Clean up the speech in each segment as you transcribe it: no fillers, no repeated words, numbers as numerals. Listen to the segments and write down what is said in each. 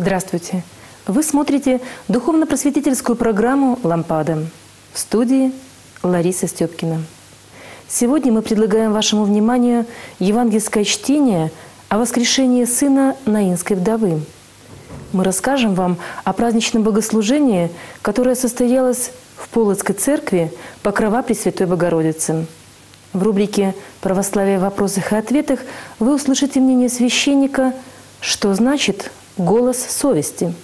Здравствуйте! Вы смотрите духовно-просветительскую программу «Лампада». В студии Лариса Степкина. Сегодня мы предлагаем вашему вниманию евангельское чтение о воскрешении сына Наинской вдовы. Мы расскажем вам о праздничном богослужении, которое состоялось в Полоцкой церкви Покрова Пресвятой Богородицы. В рубрике «Православие в вопросах и ответах» вы услышите мнение священника, что значит «голос совести».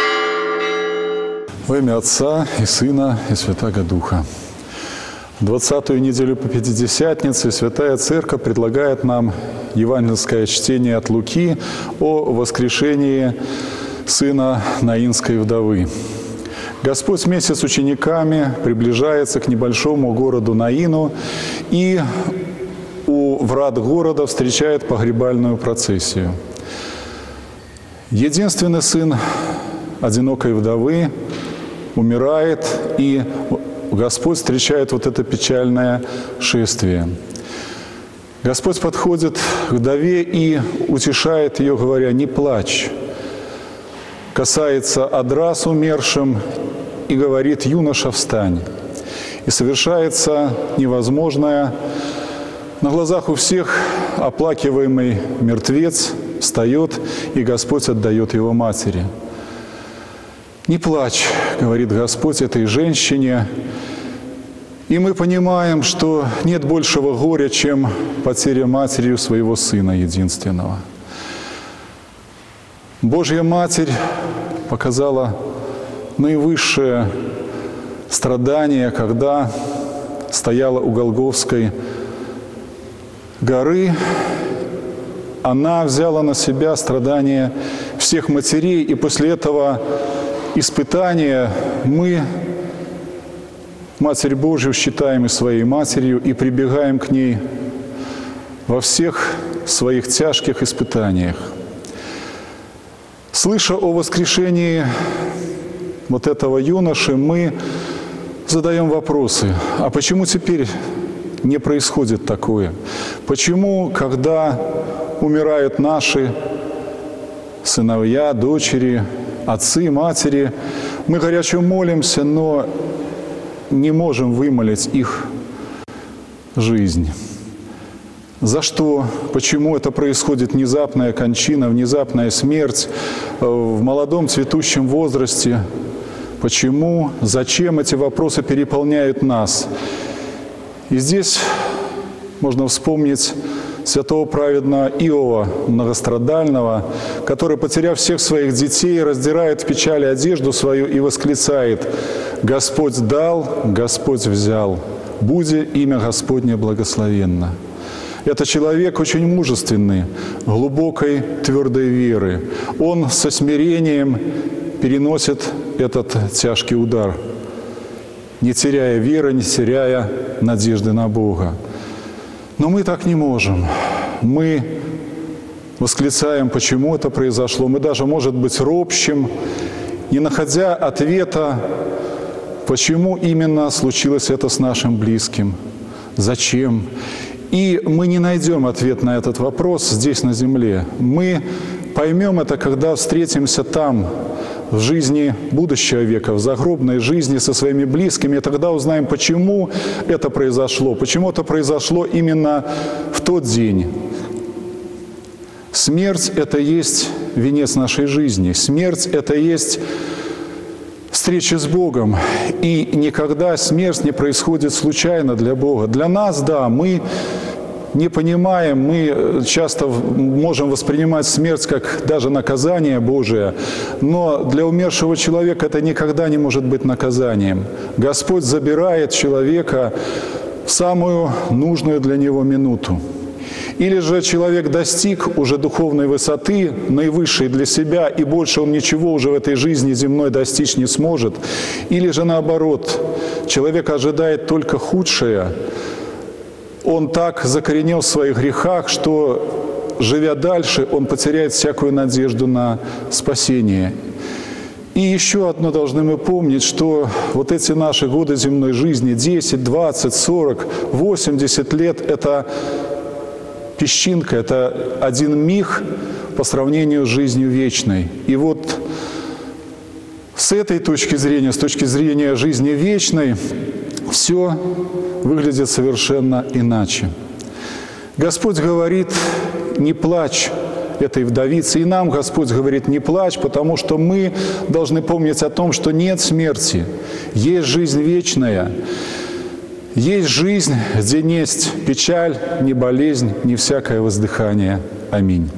Во имя Отца и Сына и Святаго Духа. 20-ю неделю по Пятидесятнице Святая Церковь предлагает нам евангельское чтение от Луки о воскрешении сына Наинской вдовы. Господь вместе с учениками приближается к небольшому городу Наину и у врат города встречает погребальную процессию. Единственный сын одинокой вдовы умирает, и Господь встречает вот это печальное шествие. Господь подходит к вдове и утешает ее, говоря: «Не плачь». Касается одра с умершим и говорит: «Юноша, встань». И совершается невозможное. На глазах у всех оплакиваемый мертвец встает, и Господь отдает его матери. «Не плачь», — говорит Господь этой женщине. И мы понимаем, что нет большего горя, чем потеря матерью своего сына единственного. Божья Матерь показала наивысшее страдание, когда стояла у Голгофской горы. Она взяла на себя страдания всех матерей, и после этого испытания мы Матерь Божью считаем и своей матерью, и прибегаем к ней во всех своих тяжких испытаниях. Слыша о воскрешении вот этого юноши, мы задаем вопросы: а почему теперь не происходит такое? Почему, когда умирают наши сыновья, дочери, отцы, матери, мы горячо молимся, но не можем вымолить их жизнь? За что? Почему это происходит внезапная кончина, внезапная смерть в молодом цветущем возрасте? Почему? Зачем? Эти вопросы переполняют нас. И здесь можно вспомнить святого праведного Иова Многострадального, который, потеряв всех своих детей, раздирает в печали одежду свою и восклицает: «Господь дал, Господь взял, буди имя Господне благословенно». Это человек очень мужественный, глубокой, твердой веры. Он со смирением переносит этот тяжкий удар, не теряя веры, не теряя надежды на Бога. Но мы так не можем. Мы восклицаем, почему это произошло. Мы даже, может быть, ропщим, не находя ответа, почему именно случилось это с нашим близким, зачем. И мы не найдем ответ на этот вопрос здесь, на земле. Мы поймем это, когда встретимся там, в жизни будущего века, в загробной жизни со своими близкими, и тогда узнаем, почему это произошло, почему это произошло именно в тот день. Смерть – это есть венец нашей жизни. Смерть – это есть встреча с Богом. И никогда смерть не происходит случайно для Бога. Для нас, да, мы не понимаем, мы часто можем воспринимать смерть как даже наказание Божие, но для умершего человека это никогда не может быть наказанием. Господь забирает человека в самую нужную для него минуту. Или же человек достиг уже духовной высоты, наивысшей для себя, и больше он ничего уже в этой жизни земной достичь не сможет. Или же наоборот, человек ожидает только худшее. Он так закоренел в своих грехах, что, живя дальше, он потеряет всякую надежду на спасение. И еще одно должны мы помнить, что вот эти наши годы земной жизни, 10, 20, 40, 80 лет – это песчинка, это один миг по сравнению с жизнью вечной. И вот с этой точки зрения, с точки зрения жизни вечной, все выглядит совершенно иначе. Господь говорит: не плачь этой вдовице. И нам Господь говорит: не плачь, потому что мы должны помнить о том, что нет смерти, есть жизнь вечная, есть жизнь, где не есть печаль, ни болезнь, ни всякое воздыхание. Аминь.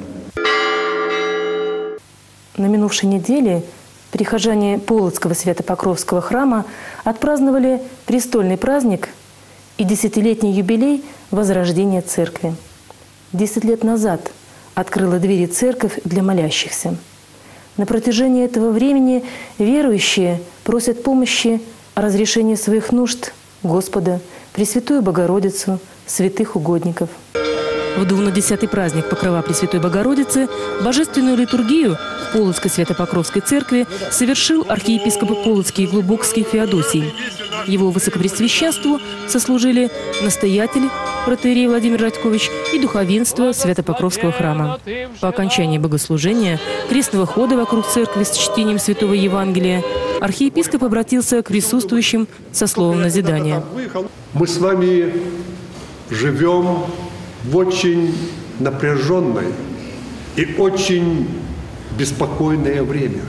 На минувшей неделе прихожане Полоцкого Свято-Покровского храма отпраздновали престольный праздник и 10-летний юбилей возрождения церкви. 10 лет назад открыла двери церковь для молящихся. На протяжении этого времени верующие просят помощи о разрешении своих нужд Господа, Пресвятую Богородицу, святых угодников. В двунадесятый праздник Покрова Пресвятой Богородицы божественную литургию в Полоцкой Свято-Покровской церкви совершил архиепископ Полоцкий и Глубокский Феодосий. Его высокопресвященству сослужили настоятель протоиерей Владимир Радькович и духовенство Свято-Покровского храма. По окончании богослужения, крестного хода вокруг церкви с чтением Святого Евангелия, архиепископ обратился к присутствующим со словом назидания. Мы с вами живем в очень напряженное и очень беспокойное время.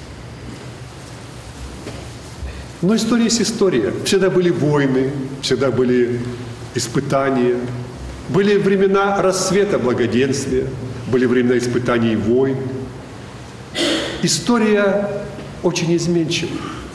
Но история есть история. Всегда были войны, всегда были испытания. Были времена расцвета благоденствия, были времена испытаний и войн. История очень изменчива.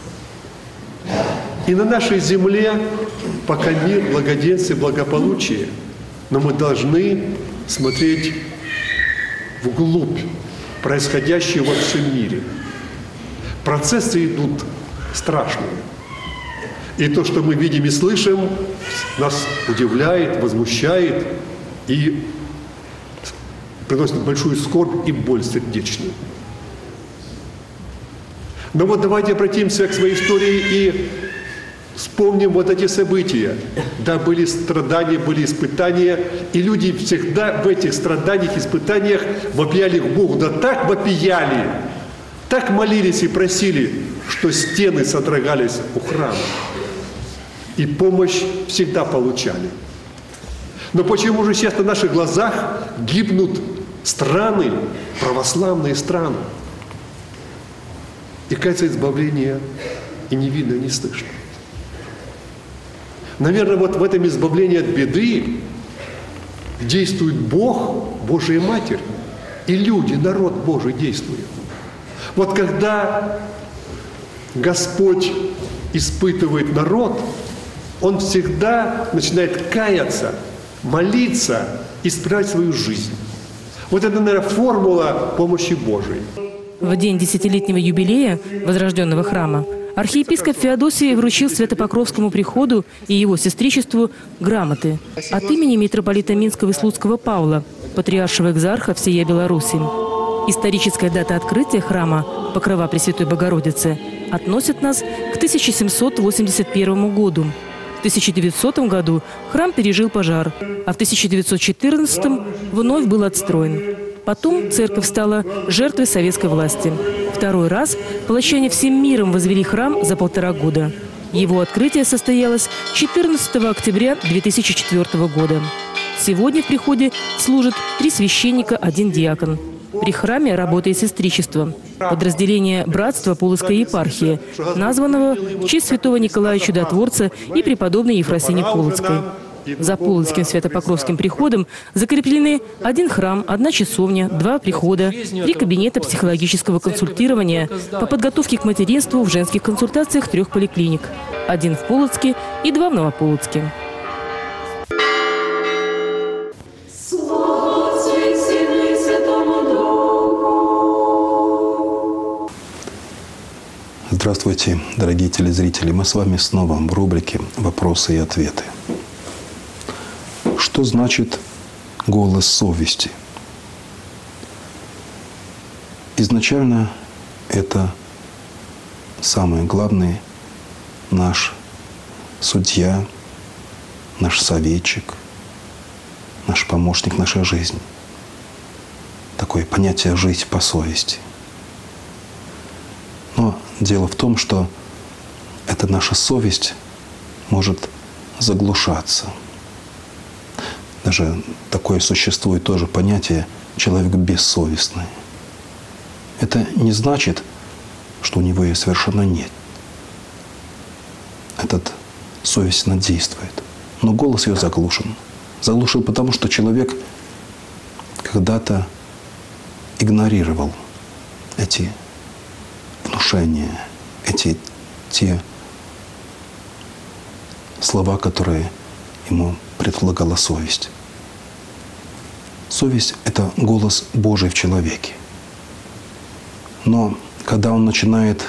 И на нашей земле пока мир, благоденствие, благополучие, но мы должны смотреть вглубь происходящего во всем мире. Процессы идут страшные. И то, что мы видим и слышим, нас удивляет, возмущает и приносит большую скорбь и боль сердечную. Но вот давайте обратимся к своей истории и вспомним вот эти события. Да, были страдания, были испытания, и люди всегда в этих страданиях, испытаниях вопияли к Богу. Да так вопияли, так молились и просили, что стены содрогались у храма. И помощь всегда получали. Но почему же сейчас на наших глазах гибнут страны, православные страны? И, кажется, избавления и не видно, не слышно. Наверное, вот в этом избавлении от беды действует Бог, Божия Матерь, и люди, народ Божий действует. Вот когда Господь испытывает народ, Он всегда начинает каяться, молиться, исправлять свою жизнь. Вот это, наверное, формула помощи Божией. В день 10-летнего юбилея возрожденного храма архиепископ Феодосий вручил Свято-Покровскому приходу и его сестричеству грамоты от имени митрополита Минского и Слуцкого Павла, патриаршего экзарха всея Беларуси. Историческая дата открытия храма Покрова Пресвятой Богородицы относит нас к 1781 году. В 1900 году храм пережил пожар, а в 1914 вновь был отстроен. Потом церковь стала жертвой советской власти. Второй раз полощане всем миром возвели храм за 1,5 года. Его открытие состоялось 14 октября 2004 года. Сегодня в приходе служат 3 священника, 1 диакон. При храме работает сестричество, подразделение братства Полоцкой епархии, названного в честь святого Николая Чудотворца и преподобной Ефросинии Полоцкой. За Полоцким Свято-Покровским приходом закреплены 1 храм, 1 часовня, 2 прихода, 3 кабинета психологического консультирования по подготовке к материнству в женских консультациях 3 поликлиник. 1 в Полоцке и 2 в Новополоцке. Здравствуйте, дорогие телезрители! Мы с вами снова в рубрике «Вопросы и ответы». Что значит голос совести? Изначально это самое главное наш судья, наш советчик, наш помощник, наша жизнь. Такое понятие «жить по совести». Но дело в том, что эта наша совесть может заглушаться. Даже такое существует тоже понятие «человек бессовестный». Это не значит, что у него ее совершенно нет. Этот совесть она действует, но голос ее заглушен. Заглушен потому, что человек когда-то игнорировал эти внушения, те слова, которые ему предлагала совесть. Совесть — это голос Божий в человеке. Но когда он начинает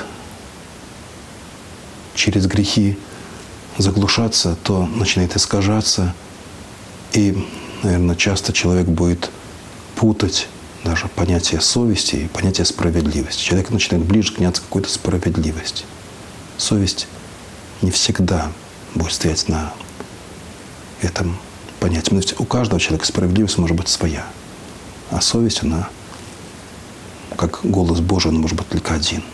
через грехи заглушаться, то начинает искажаться. И, наверное, часто человек будет путать даже понятие совести и понятие справедливости. Человек начинает ближе княться к какой-то справедливости. Совесть не всегда будет стоять на этом понятии. У каждого человека справедливость может быть своя. А совесть, она, как голос Божий, она может быть только один.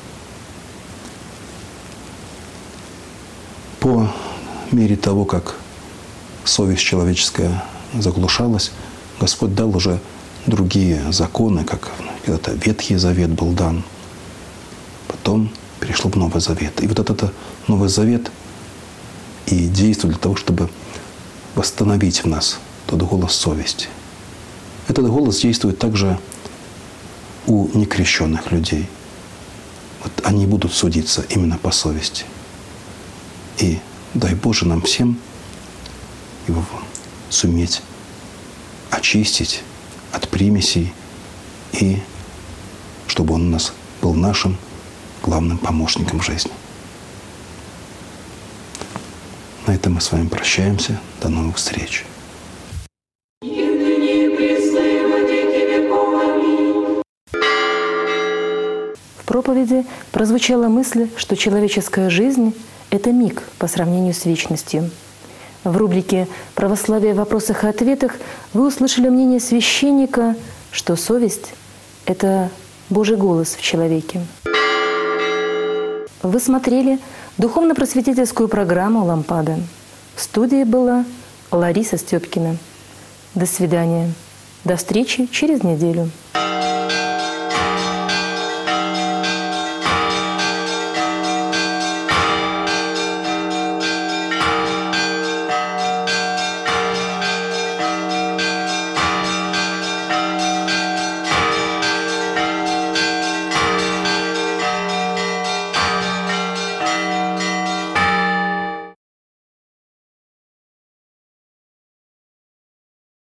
По мере того, как совесть человеческая заглушалась, Господь дал уже другие законы, как когда-то Ветхий Завет был дан. Потом перешел в Новый Завет. И вот этот Новый Завет и действует для того, чтобы восстановить в нас тот голос совести. Этот голос действует также у некрещенных людей. Вот они будут судиться именно по совести. И дай Боже нам всем его суметь очистить от примесей, и чтобы он у нас был нашим главным помощником в жизни. На этом мы с вами прощаемся. До новых встреч. В проповеди прозвучала мысль, что человеческая жизнь — это миг по сравнению с вечностью. В рубрике «Православие в вопросах и ответах» вы услышали мнение священника, что совесть — это Божий голос в человеке. Вы смотрели духовно-просветительскую программу «Лампады». В студии была Лариса Степкина. До свидания. До встречи через неделю.